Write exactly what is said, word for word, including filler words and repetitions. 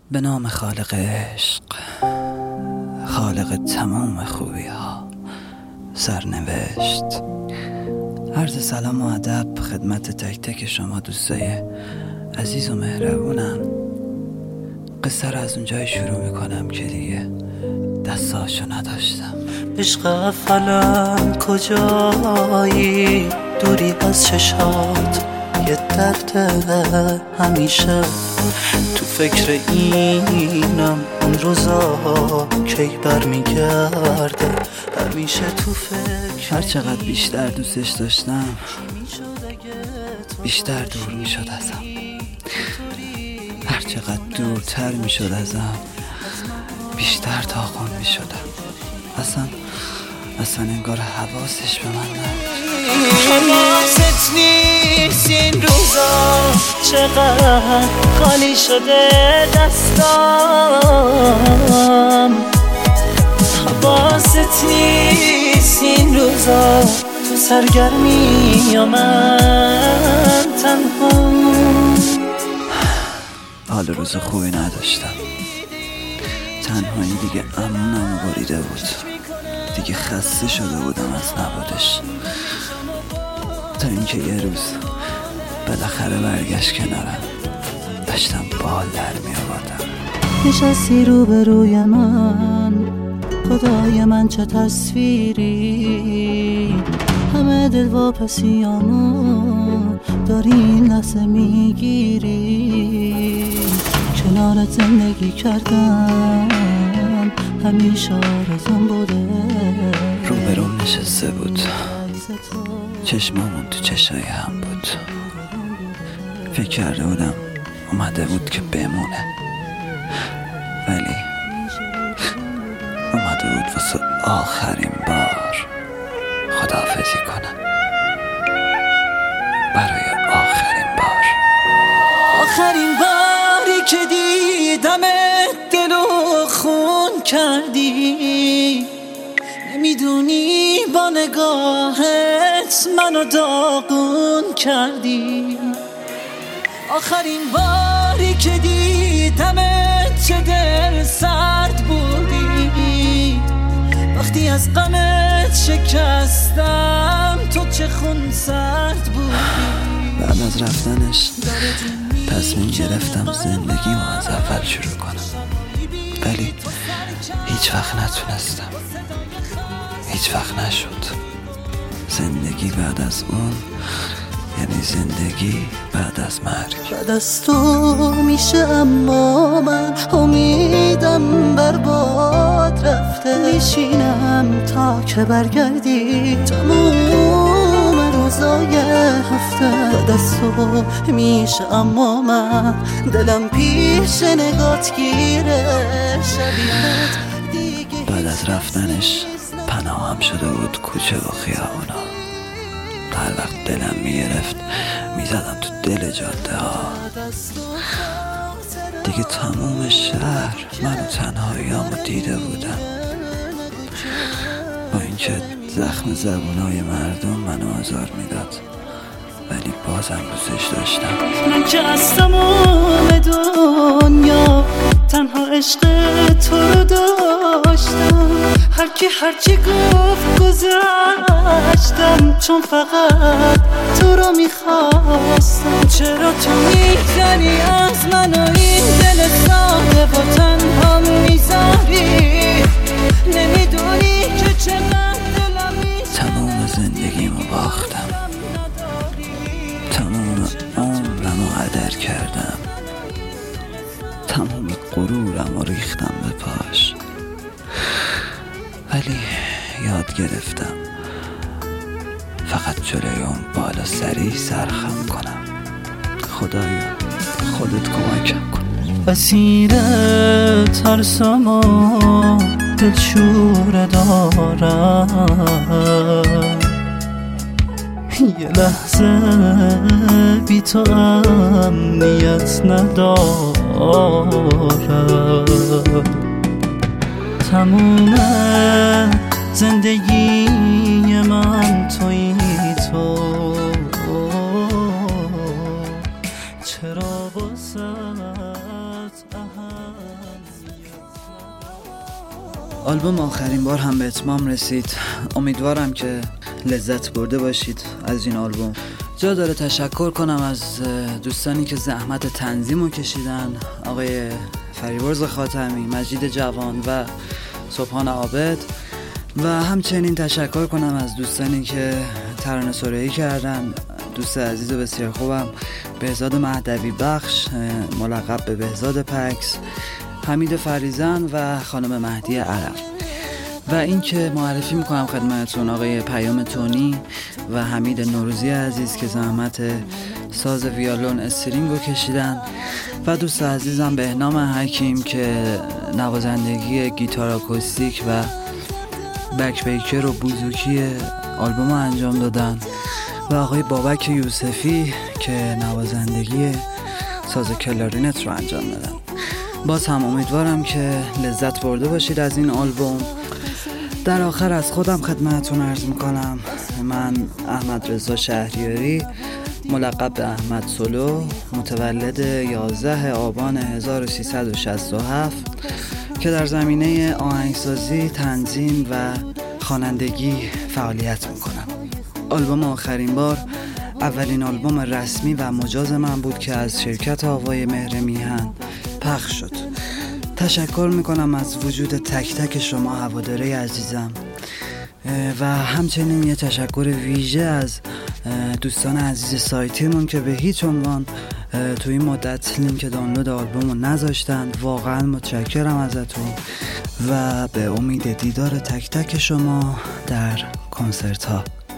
به نام خالق عشق، خالق تمام خوبی ها، سرنوشت. عرض سلام و ادب خدمت تک تک شما دوستای عزیز و مهربونم. قصه را از اونجای شروع میکنم که دیگه دستاشو نداشتم. عشق افلم کجایی، دوری از چشات یه درده، همیشه تو فکر اینم اون روزا کی برمیگرده، همیشه تو فکر. هر چقدر بیشتر دوستش داشتم بیشتر دور میشد ازم، هر چقدر دورتر میشد ازم بیشتر داغون میشدم. اصلا اصلا انگار حواسش به من نبود. حواست نیست این روزا چقدر خالی شده دستام، حواست نیست این روزا تو سرگرمی یا من تنها. حال روز خوبی نداشتم، تنهایی دیگه امونمو بریده بود، دیگه خسته شده بودم از نبودش. تا اینکه یه روز بالاخره برگشت کنارم، داشتم بال در می آوردم. نشستی رو به روی من، خدای من چه تصویری، همه دل واپسیامو داری این لحظه میگیری. کنارت زندگی کردم همیشه آرزوم بوده. رو به روم نشسته بود، چشمامون تو چشای هم بود. فکر کرده بودم اومده بود که بمونه، ولی اومده بود واسه آخرین بار خداحافظی کنه، برای آخرین بار. آخرین باری که دیدم دلو خون کردی، نمیدونی با نگاهت منو داغون کردی. آخرین باری که دیدم چه دل سرد بودی، وقتی از غمت شکستم تو چه خون سرد بودی. بعد از رفتنش تصمیم گرفتم زندگیمو از اول شروع کنم، ولی هیچ وقت نتونستم، هیچ وقت نشد. زندگی بعد از اون یعنی زندگی بعد از مرگ. بعد از تو میشه اما من امیدم برباد رفته، میشینم تا که برگردی تموم روزای هفته. بعد از تو میشه اما من دلم پیش نگات گیره، شبیهت دیگه. بعد از رفتنش پناهم شده بود کوچه و خیابونا. هر وقت دلم میگرفت میزدم تو دل جاده ها. دیگه تموم شهر منو تنهاییامو دیده بودم، با اینکه زخم زبونای مردم منو آزار میداد، ولی بازم دوستش داشتم. من که از تمام دنیا تنها عشق تو رو داشتم، هرکی هرچی گفت گذشتم، چون فقط تو رو میخواستم. چرا تو میزنی از من و این دل ساده و تنها میذاری، نمیدونی که چقدر دلم میشه. تمام زندگیمو باختم، تمام عمرمو هدر کردم، تمام غرورمو ریختم به پاش، ولی یاد گرفتم فقط جلوی اون بالا سری سرخم کنم. خدایا خودت کمکم کن. اسیر ترسم و دلشوره دارم، یه لحظه بی تو امنیت ندارم. تموم زندگی من تویی تو، چرا بازم آلبوم آخرین بار هم به اتمام رسید. امیدوارم که لذت برده باشید از این آلبوم. جا داره تشکر کنم از دوستانی که زحمت تنظیمو کشیدن، آقای فریبرز خاتمی، مجید جوان و سبحان عابد، و همچنین تشکر کنم از دوستانی که ترانه سرایی کردن. دوست عزیز و بسیار خوبم بهزاد مهدوی بخش، ملقب به بهزاد پکس، حمید فریزن و خانم مهدی عرب. و این که معرفی میکنم خدمتتون آقای پیام تونی و حمید نوروزی عزیز که زحمت ساز ویولون استرینگو کشیدن، و دوست عزیزم بهنام حکیم که نوازندگی گیتار آکوستیک و بک بیکر و بوزوکی آلبوم انجام دادن، و آقای بابک یوسفی که نوازندگی ساز کلارینت رو انجام دادن. باز هم امیدوارم که لذت برده باشید از این آلبوم. در آخر از خودم خدمتتون عرض میکنم من احمد رضا شهریاری، ملقب به احمد سولو، متولد یازده آبان هزار و سیصد و شصت و هفت که در زمینه آهنگسازی، تنظیم و خوانندگی فعالیت میکنم. آلبوم آخرین بار اولین آلبوم رسمی و مجاز من بود که از شرکت آوای مهر میهن پخش شد. تشکر میکنم از وجود تک تک شما هواداره عزیزم، و همچنین یه تشکر ویژه از دوستان عزیز سایتیمون که به هیچ عنوان توی این مدت لینک دانلود آلبومو نذاشتن. واقعا متشکرم ازتون و به امید دیدار تک تک شما در کنسرت ها.